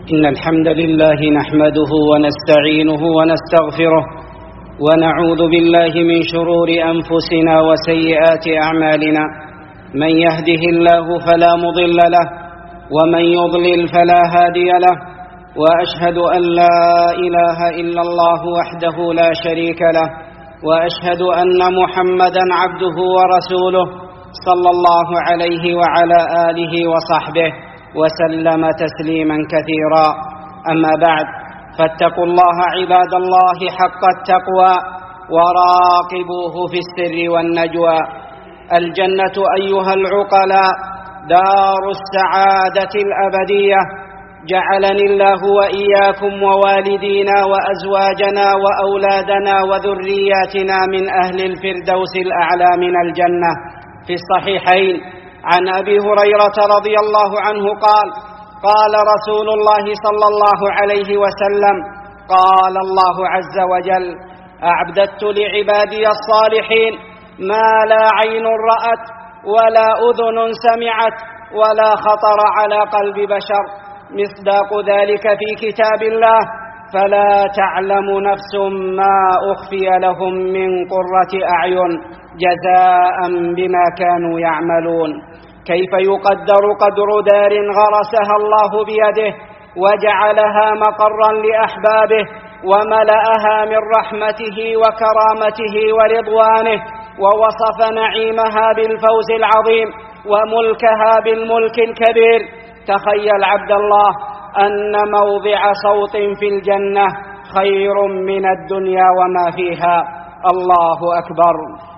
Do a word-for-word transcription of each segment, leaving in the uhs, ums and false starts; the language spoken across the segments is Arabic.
إن الحمد لله نحمده ونستعينه ونستغفره ونعوذ بالله من شرور أنفسنا وسيئات أعمالنا. من يهده الله فلا مضل له ومن يضلل فلا هادي له، وأشهد أن لا إله إلا الله وحده لا شريك له، وأشهد أن محمدًا عبده ورسوله صلى الله عليه وعلى آله وصحبه وسلم تسليما كثيرا. أما بعد، فاتقوا الله عباد الله حق التقوى وراقبوه في السر والنجوى. الجنة أيها العقلاء دار السعادة الأبدية، جعلني الله وإياكم ووالدينا وأزواجنا وأولادنا وذرياتنا من أهل الفردوس الأعلى من الجنة. في الصحيحين عن أبي هريرة رضي الله عنه قال: قال رسول الله صلى الله عليه وسلم: قال الله عز وجل: أعددت لعبادي الصالحين ما لا عين رأت ولا أذن سمعت ولا خطر على قلب بشر، مصداق ذلك في كتاب الله، فلا تعلم نفس ما أخفي لهم من قرة أعين جزاء بما كانوا يعملون. كيف يقدر قدر دار غرسها الله بيده وجعلها مقرا لأحبابه وملأها من رحمته وكرامته ورضوانه، ووصف نعيمها بالفوز العظيم وملكها بالملك الكبير. تخيل عبد الله أن موضع صوت في الجنة خير من الدنيا وما فيها. الله أكبر.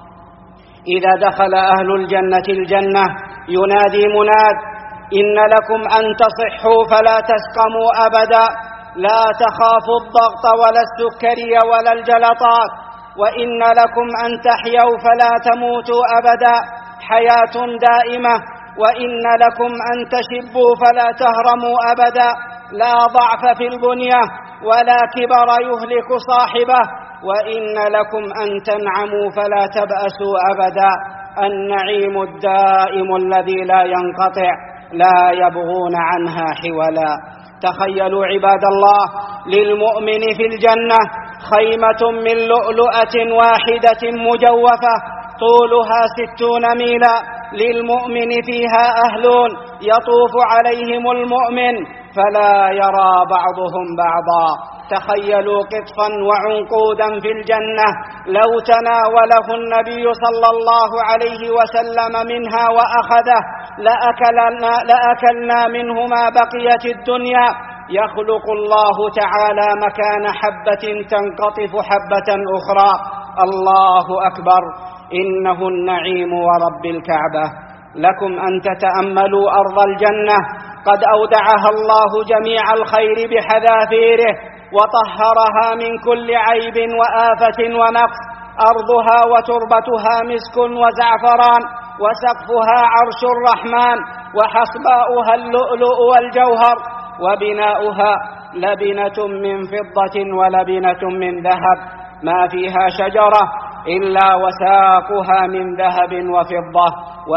إذا دخل أهل الجنة الجنة ينادي مناد: إن لكم أن تصحوا فلا تسقموا أبدا، لا تخافوا الضغط ولا السكري ولا الجلطات، وإن لكم أن تحيوا فلا تموتوا أبدا، حياة دائمة، وإن لكم أن تشبوا فلا تهرموا أبدا، لا ضعف في البنية ولا كبر يهلك صاحبه، وإن لكم أن تنعموا فلا تبأسوا أبدا، النعيم الدائم الذي لا ينقطع، لا يبغون عنها حولا. تخيلوا عباد الله للمؤمن في الجنة خيمة من لؤلؤة واحدة مجوفة طولها ستون ميلا، للمؤمن فيها أهلون يطوف عليهم المؤمن فلا يرى بعضهم بعضا. تخيلوا قطفا وعنقودا في الجنة لو تناوله النبي صلى الله عليه وسلم منها وأخذه لأكلنا, لأكلنا منه ما بقيت الدنيا. يخلق الله تعالى مكان حبة تنقطف حبة أخرى. الله أكبر. إنه النعيم ورب الكعبة. لكم أن تتأملوا أرض الجنة، قد أودعها الله جميع الخير بحذافيره وطهرها من كل عيب وآفة ونقص. أرضها وتربتها مسك وزعفران، وسقفها عرش الرحمن، وحصباؤها اللؤلؤ والجوهر، وبناؤها لبنة من فضة ولبنة من ذهب، ما فيها شجرة إلا وساقها من ذهب وفضة،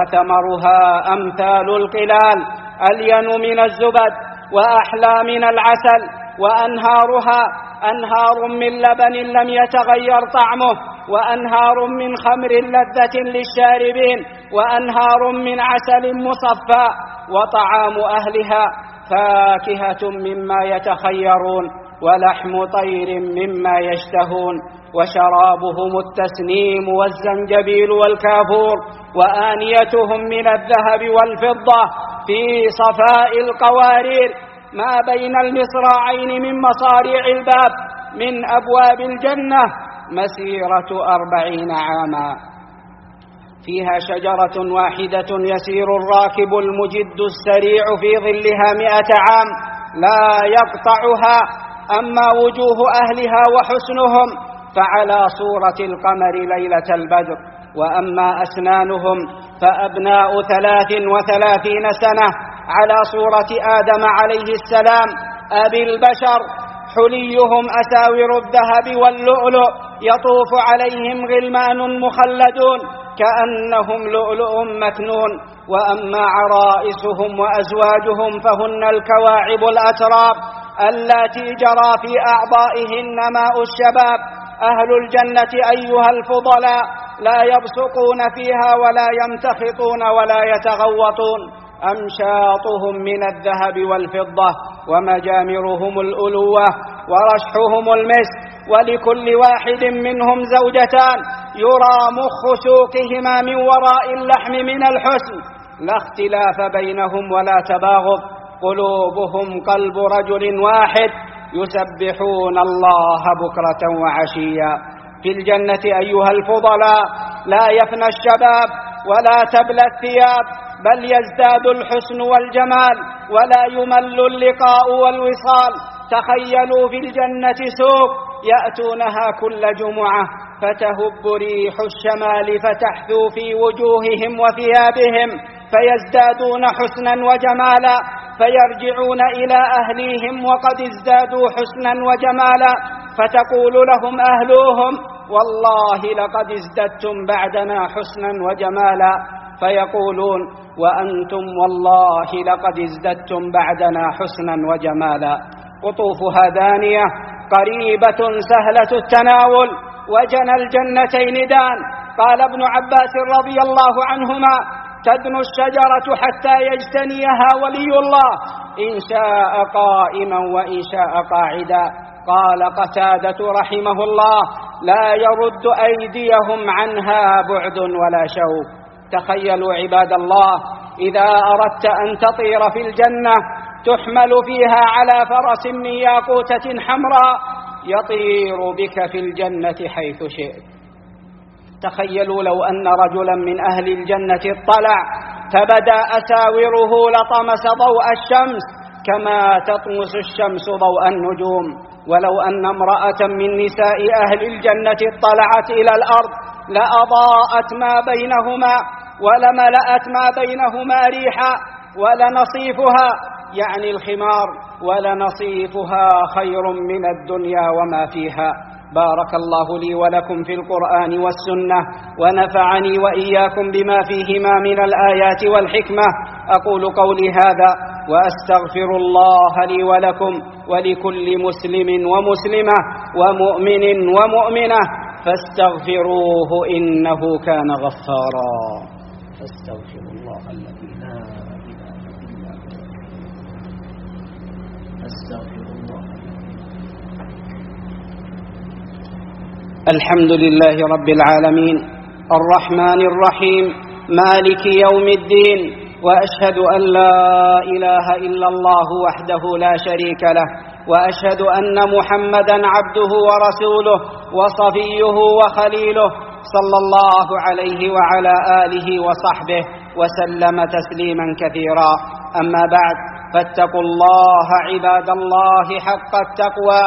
وثمرها أمثال القلال، ألين من الزبد وأحلى من العسل، وأنهارها أنهار من لبن لم يتغير طعمه، وأنهار من خمر لذة للشاربين، وأنهار من عسل مصفى. وطعام أهلها فاكهة مما يتخيرون، ولحم طير مما يشتهون، وشرابهم التسنيم والزنجبيل والكافور، وآنيتهم من الذهب والفضة في صفاء القوارير، ما بين المصراعين من مصاريع الباب من أبواب الجنة مسيرة أربعين عاما. فيها شجرة واحدة يسير الراكب المجد السريع في ظلها مئة عام لا يقطعها. أما وجوه أهلها وحسنهم فعلى صورة القمر ليلة البدر، وأما أسنانهم فأبناء ثلاث وثلاثين سنة على صورة آدم عليه السلام أبي البشر. حليهم أساور الذهب واللؤلؤ، يطوف عليهم غلمان مخلدون كأنهم لؤلؤ مكنون. وأما عرائسهم وأزواجهم فهن الكواعب الأتراب اللاتي جرى في أعضائهن ماء الشباب. أهل الجنة أيها الفضلاء لا يبصقون فيها ولا يمتخطون ولا يتغوطون، أمشاطهم من الذهب والفضة ومجامرهم الألوة ورشحهم المسك، ولكل واحد منهم زوجتان يرى مخ سوقهما من وراء اللحم من الحسن، لا اختلاف بينهم ولا تباغض، قلوبهم قلب رجل واحد يسبحون الله بكرة وعشيا. في الجنة أيها الفضلاء لا يفنى الشباب ولا تبلى الثياب، بل يزداد الحسن والجمال ولا يمل اللقاء والوصال. تخيلوا في الجنة سوق يأتونها كل جمعة فتهب ريح الشمال فتحثو في وجوههم وثيابهم فيزدادون حسنا وجمالا، فيرجعون إلى أهليهم وقد ازدادوا حسنا وجمالا، فتقول لهم أهلوهم والله لقد ازددتم بعدنا حسنا وجمالا، فيقولون وأنتم والله لقد ازددتم بعدنا حسنا وجمالا. قطوفها دانية قريبة سهلة التناول وجنى الجنتين دان. قال ابن عباس رضي الله عنهما تدنو الشجرة حتى يجتنيها ولي الله إن شاء قائما وإن شاء قاعدا. قال قتادة رحمه الله لا يرد أيديهم عنها بعد ولا شوك. تخيلوا عباد الله إذا أردت أن تطير في الجنة تحمل فيها على فرس من ياقوتة حمراء يطير بك في الجنة حيث شئت. تخيلوا لو أن رجلا من أهل الجنة اطلع فبدا أساوره لطمس ضوء الشمس كما تطمس الشمس ضوء النجوم. ولو أن امرأة من نساء أهل الجنة اطلعت إلى الأرض لأضاءت ما بينهما ولملأت ما بينهما ريحا، ولنصيفها يعني الخمار ولنصيفها خير من الدنيا وما فيها. بارك الله لي ولكم في القرآن والسنة، ونفعني وإياكم بما فيهما من الآيات والحكمة. أقول قولي هذا وأستغفر الله لي ولكم ولكل مسلم ومسلمة ومؤمن ومؤمنة فاستغفروه إنه كان غفارا. فاستغفر الله الذي لا إله إلا هو. أستغفر الله. الحمد لله رب العالمين الرحمن الرحيم مالك يوم الدين، وأشهد أن لا إله إلا الله وحده لا شريك له، وأشهد أن محمدا عبده ورسوله وصفيه وخليله صلى الله عليه وعلى آله وصحبه وسلم تسليما كثيرا. أما بعد، فاتقوا الله عباد الله حق التقوى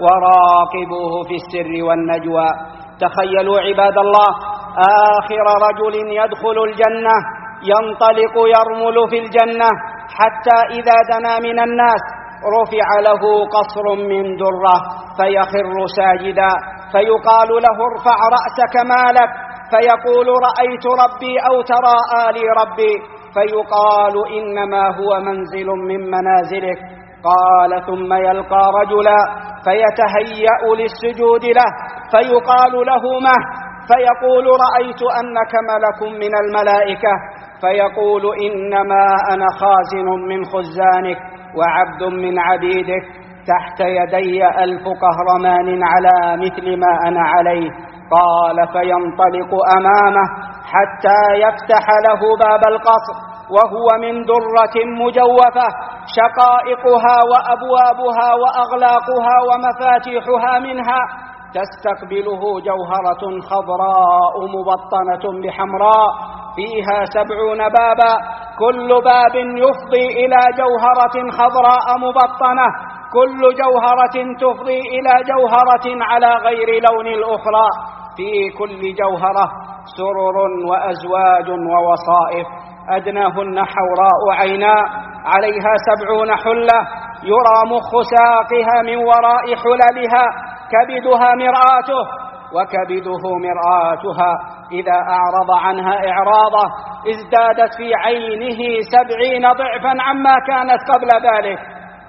وراقبوه في السر والنجوى. تخيلوا عباد الله آخر رجل يدخل الجنة ينطلق يرمل في الجنة حتى إذا دنا من الناس رفع له قصر من درة فيخر ساجدا، فيقال له ارفع رأسك مالك، فيقول رأيت ربي أو تراءى لي ربي، فيقال إنما هو منزل من منازلك. قال ثم يلقى رجلا فيتهيأ للسجود له فيقال له مه، فيقول رأيت أنك ملك من الملائكة، فيقول إنما أنا خازن من خزانك وعبد من عبيدك، تحت يدي ألف قهرمان على مثل ما أنا عليه. قال فينطلق أمامه حتى يفتح له باب القصر وهو من درة مجوفة شقائقها وأبوابها وأغلاقها ومفاتيحها منها، تستقبله جوهرة خضراء مبطنة بحمراء فيها سبعون بابا، كل باب يفضي إلى جوهرة خضراء مبطنة، كل جوهرة تفضي إلى جوهرة على غير لون الأخرى، في كل جوهرة سرر وأزواج ووصائف، أدناهن حوراء عيناء عليها سبعون حلة، يرى مخ ساقها من وراء حللها، كبدها مرآته وكبده مرآتها، إذا أعرض عنها إعراضه ازدادت في عينه سبعين ضعفا عما كانت قبل ذلك.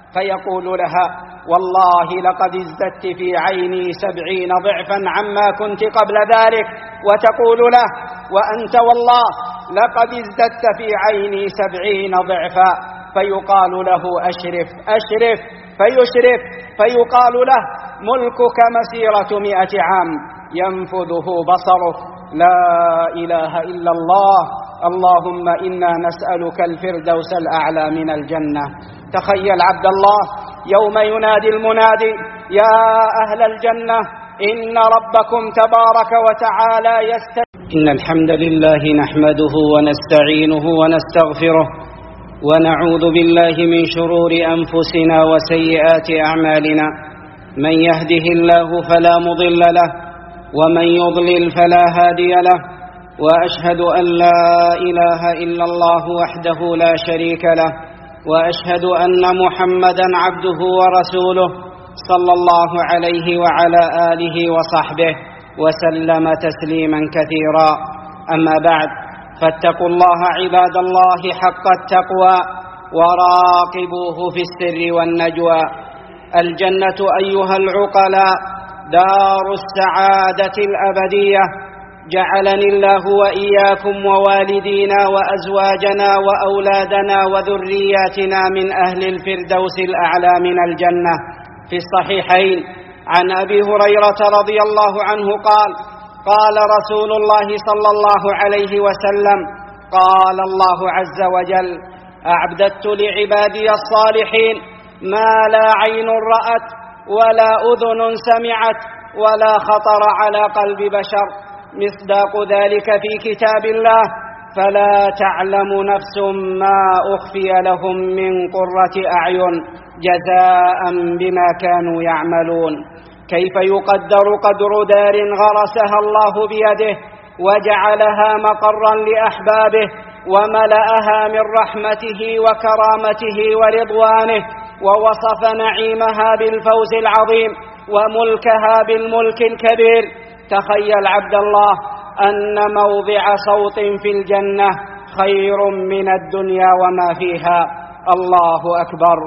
فيقول لها: والله لقد ازددت في عيني سبعين ضعفا عما كنت قبل ذلك. وتقول له: وأنت والله لقد ازددت في عيني سبعين ضعفا. فيقال له: أشرف أشرف، فيشرف، فيقال له: ملكك مسيرة مئة عام ينفذه بصرك. لا إله إلا الله. اللهم إنا نسألك الفردوس الأعلى من الجنة. تخيل عبد الله يوم ينادي المنادي: يا أهل الجنة إن ربكم تبارك وتعالى يستجيب. إن الحمد لله نحمده ونستعينه ونستغفره ونعوذ بالله من شرور أنفسنا وسيئات أعمالنا. من يهده الله فلا مضل له ومن يضلل فلا هادي له، وأشهد أن لا إله إلا الله وحده لا شريك له، وأشهد أن محمدًا عبده ورسوله صلى الله عليه وعلى آله وصحبه وسلم تسليما كثيرا. أما بعد، فاتقوا الله عباد الله حق التقوى وراقبوه في السر والنجوى. الجنة أيها العقلاء دار السعادة الأبدية. جعلني الله وإياكم ووالدينا وأزواجنا وأولادنا وذرياتنا من أهل الفردوس الأعلى من الجنة. في الصحيحين عن أبي هريرة رضي الله عنه قال: قال رسول الله صلى الله عليه وسلم: قال الله عز وجل: أعددت لعبادي الصالحين ما لا عين رأت ولا أذن سمعت ولا خطر على قلب بشر. مصداق ذلك في كتاب الله: فلا تعلم نفس ما أخفي لهم من قرة أعين جزاء بما كانوا يعملون. كيف يقدر قدر دار غرسها الله بيده وجعلها مقرا لأحبابه وملأها من رحمته وكرامته ورضوانه، ووصف نعيمها بالفوز العظيم وملكها بالملك الكبير. تخيل عبد الله أن موضع صوت في الجنة خير من الدنيا وما فيها. الله أكبر.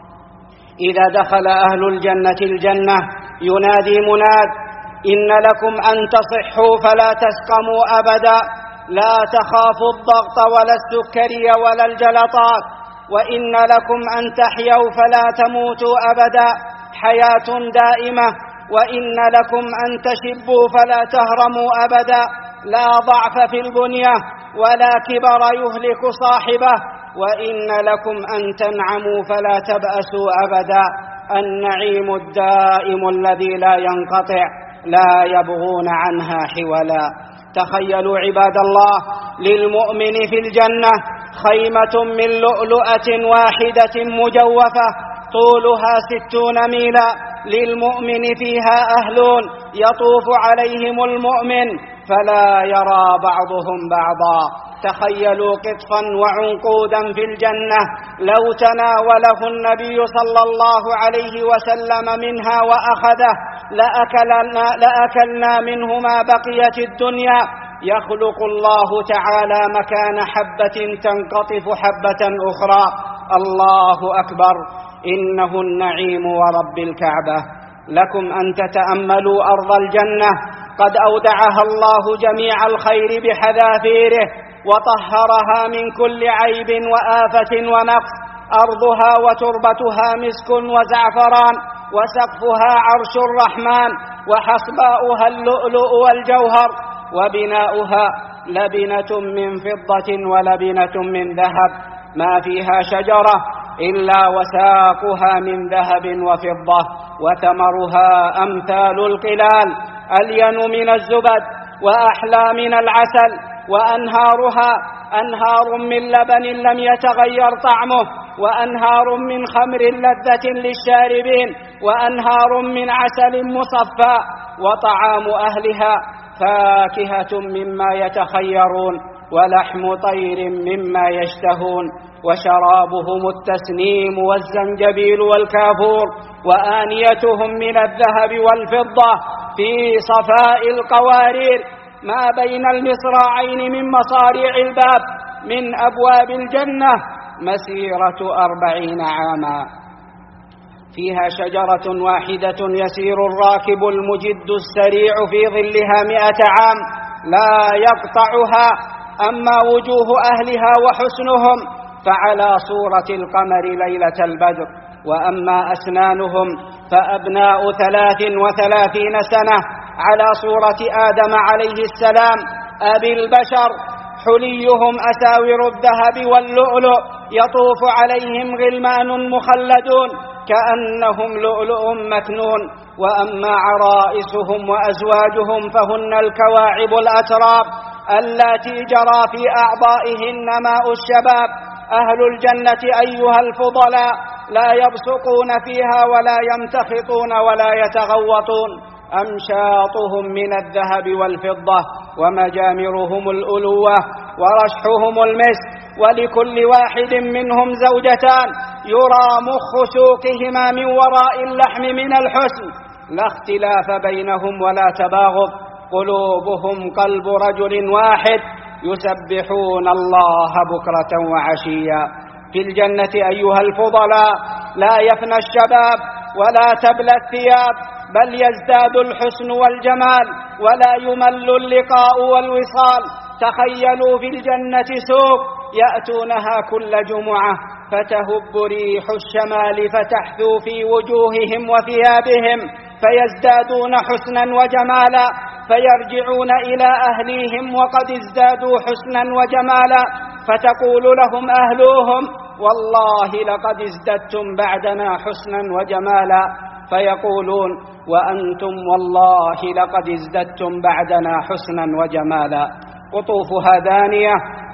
إذا دخل أهل الجنة الجنة ينادي مناد: إن لكم أن تصحوا فلا تسقموا أبدا، لا تخافوا الضغط ولا السكري ولا الجلطات، وإن لكم أن تحيوا فلا تموتوا أبدا، حياة دائمة، وإن لكم أن تشبوا فلا تهرموا أبدا، لا ضعف في البنية ولا كبر يهلك صاحبه، وإن لكم أن تنعموا فلا تبأسوا أبدا، النعيم الدائم الذي لا ينقطع، لا يبغون عنها حولا. تخيلوا عباد الله للمؤمن في الجنة خيمة من لؤلؤة واحدة مجوفة طولها ستون ميلا، للمؤمن فيها أهلون يطوف عليهم المؤمن فلا يرى بعضهم بعضا. تخيلوا قطفا وعنقودا في الجنة لو تناوله النبي صلى الله عليه وسلم منها وأخذه لأكلنا, لأكلنا منه ما بقيت الدنيا. يخلق الله تعالى مكان حبة تنقطف حبة أخرى. الله أكبر. إنه النعيم ورب الكعبة. لكم أن تتأملوا أرض الجنة، قد أودعها الله جميع الخير بحذافيره وطهرها من كل عيب وآفة ونقص. أرضها وتربتها مسك وزعفران، وسقفها عرش الرحمن، وحصباؤها اللؤلؤ والجوهر، وبناؤها لبنة من فضة ولبنة من ذهب، ما فيها شجرة إلا وساقها من ذهب وفضة، وثمرها أمثال القلال ألين من الزبد وأحلى من العسل، وأنهارها أنهار من لبن لم يتغير طعمه، وأنهار من خمر لذة للشاربين، وأنهار من عسل مصفى، وطعام أهلها فاكهة مما يتخيرون، ولحم طير مما يشتهون، وشرابهم التسنيم والزنجبيل والكافور، وآنيتهم من الذهب والفضة في صفاء القوارير، ما بين المصراعين من مصاريع الباب من أبواب الجنة مسيرة أربعين عاما. فيها شجرة واحدة يسير الراكب المجد السريع في ظلها مئة عام لا يقطعها. أما وجوه أهلها وحسنهم فعلى صورة القمر ليلة البدر، وأما أسنانهم فأبناء ثلاث وثلاثين سنة على صورة آدم عليه السلام أبي البشر. حليهم أساور الذهب واللؤلؤ، يطوف عليهم غلمان مخلدون كأنهم لؤلؤ مكنون. وأما عرائسهم وأزواجهم فهن الكواعب الأتراب اللاتي جرى في أعضائهن ماء الشباب. أهل الجنة أيها الفضلاء لا يبصقون فيها ولا يمتخطون ولا يتغوطون. أمشاطهم من الذهب والفضة، ومجامرهم الألوة، ورشحهم المسك، ولكل واحد منهم زوجتان يرى مخ سوقهما من وراء اللحم من الحسن، لا اختلاف بينهم ولا تباغض. قلوبهم قلب رجل واحد يسبحون الله بكرة وعشيا. في الجنة أيها الفضلاء لا يفنى الشباب ولا تبلى الثياب، بل يزداد الحسن والجمال ولا يمل اللقاء والوصال. تخيلوا في الجنة سوق يأتونها كل جمعة فتهب ريح الشمال فتحثو في وجوههم وثيابهم فيزدادون حسنا وجمالا، فيرجعون إلى أهليهم وقد ازدادوا حسنا وجمالا، فتقول لهم أهلوهم والله لقد ازددتم بعدنا حسنا وجمالا، فيقولون وأنتم والله لقد ازددتم بعدنا حسنا وجمالا. قطوفها دانية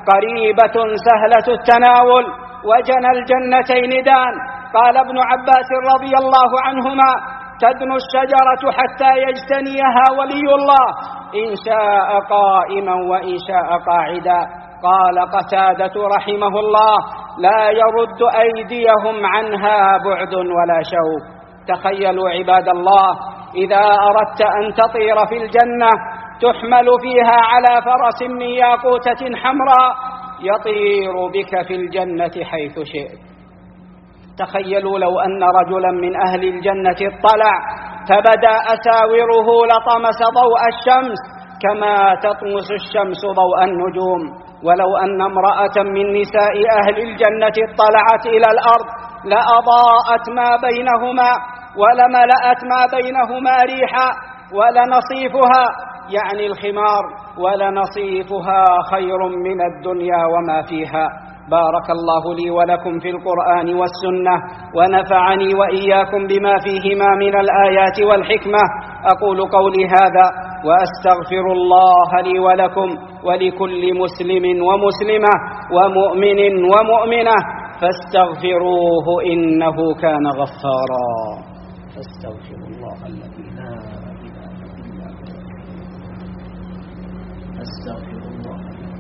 قريبة سهلة التناول، وجنى الجنتين دان. قال ابن عباس رضي الله عنهما تدنو الشجرة حتى يجتنيها ولي الله إن شاء قائما وإن شاء قاعدا. قال قتادة رحمه الله لا يرد أيديهم عنها بعد ولا شوك. تخيلوا عباد الله إذا أردت أن تطير في الجنة تحمل فيها على فرس من ياقوتة حمراء يطير بك في الجنة حيث شئت. تخيلوا لو أن رجلا من أهل الجنة اطلع فبدا أساوره لطمس ضوء الشمس كما تطمس الشمس ضوء النجوم. ولو أن امرأة من نساء أهل الجنة اطلعت إلى الأرض لأضاءت ما بينهما ولملأت ما بينهما ريحا، ولنصيفها يعني الخمار ولنصيفها خير من الدنيا وما فيها. بارك الله لي ولكم في القرآن والسنة، ونفعني وإياكم بما فيهما من الآيات والحكمة. أقول قولي هذا وأستغفر الله لي ولكم ولكل مسلم ومسلمة ومؤمن ومؤمنة فاستغفروه إنه كان غفارا. فاستغفر الله الذي لا إله إلا هو. أستغفر الله.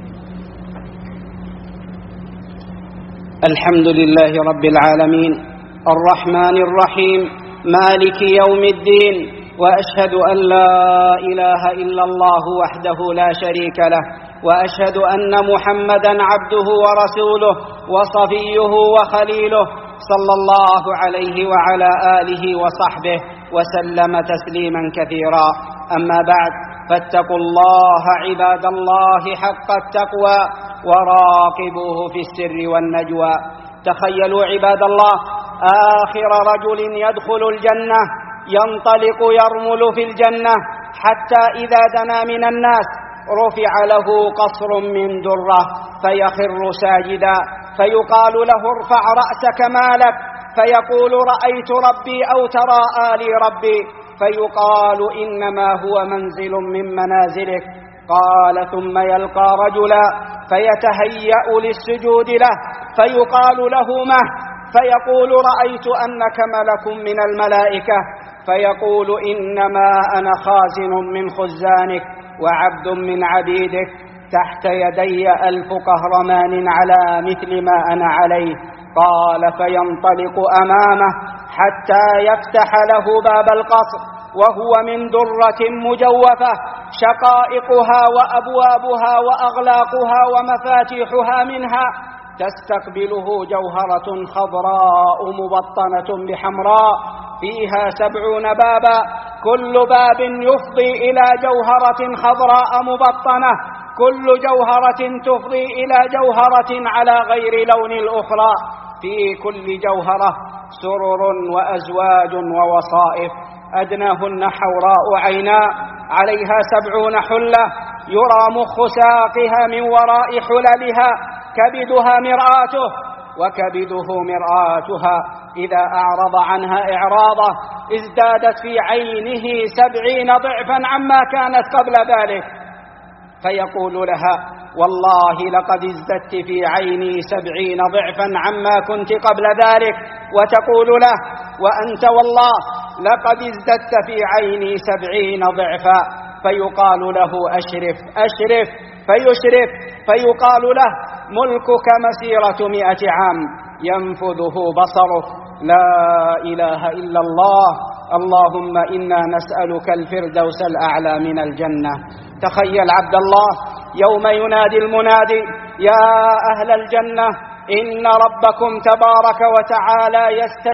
الحمد لله رب العالمين الرحمن الرحيم مالك يوم الدين، وأشهد أن لا إله إلا الله وحده لا شريك له، وأشهد أن محمدا عبده ورسوله وصفيه وخليله صلى الله عليه وعلى آله وصحبه وسلم تسليما كثيرا. أما بعد، فاتقوا الله عباد الله حق التقوى وراقبوه في السر والنجوى. تخيلوا عباد الله آخر رجل يدخل الجنة ينطلق يرمل في الجنة حتى إذا دنا من الناس رفع له قصر من درة فيخر ساجدا، فيقال له ارفع رأسك مالك، فيقول رأيت ربي أو تراءى لي ربي، فيقال إنما هو منزل من منازلك. قال ثم يلقى رجلا فيتهيأ للسجود له، فيقال له مه، فيقول رأيت أنك ملك من الملائكة، فيقول إنما أنا خازن من خزانك وعبد من عبيدك، تحت يدي ألف قهرمان على مثل ما أنا عليه. قال فينطلق أمامه حتى يفتح له باب القصر وهو من درة مجوفة شقائقها وأبوابها وأغلاقها ومفاتيحها منها، تستقبله جوهرة خضراء مبطنة بحمراء فيها سبعون بابا، كل باب يفضي إلى جوهرة خضراء مبطنة، كل جوهرة تفضي إلى جوهرة على غير لون الأخرى، في كل جوهرة سرر وأزواج ووصائف، أدناهن حوراء عيناء، عليها سبعون حلة، يرى مخ ساقها من وراء حللها، كبدها مرآته وكبده مرآتها، إذا أعرض عنها إعراضه ازدادت في عينه سبعين ضعفا عما كانت قبل ذلك، فيقول لها: والله لقد ازددت في عيني سبعين ضعفا عما كنت قبل ذلك، وتقول له: وأنت والله لقد ازددت في عيني سبعين ضعفا، فيقال له: أشرف أشرف، فيشرف، فيقال له: ملكك مسيرة مئة عام ينفذه بصرك، لا إله إلا الله، اللهم إنا نسألك الفردوس الأعلى من الجنة. تخيل عبد الله يوم ينادي المنادي: يا أهل الجنة إن ربكم تبارك وتعالى يستجيب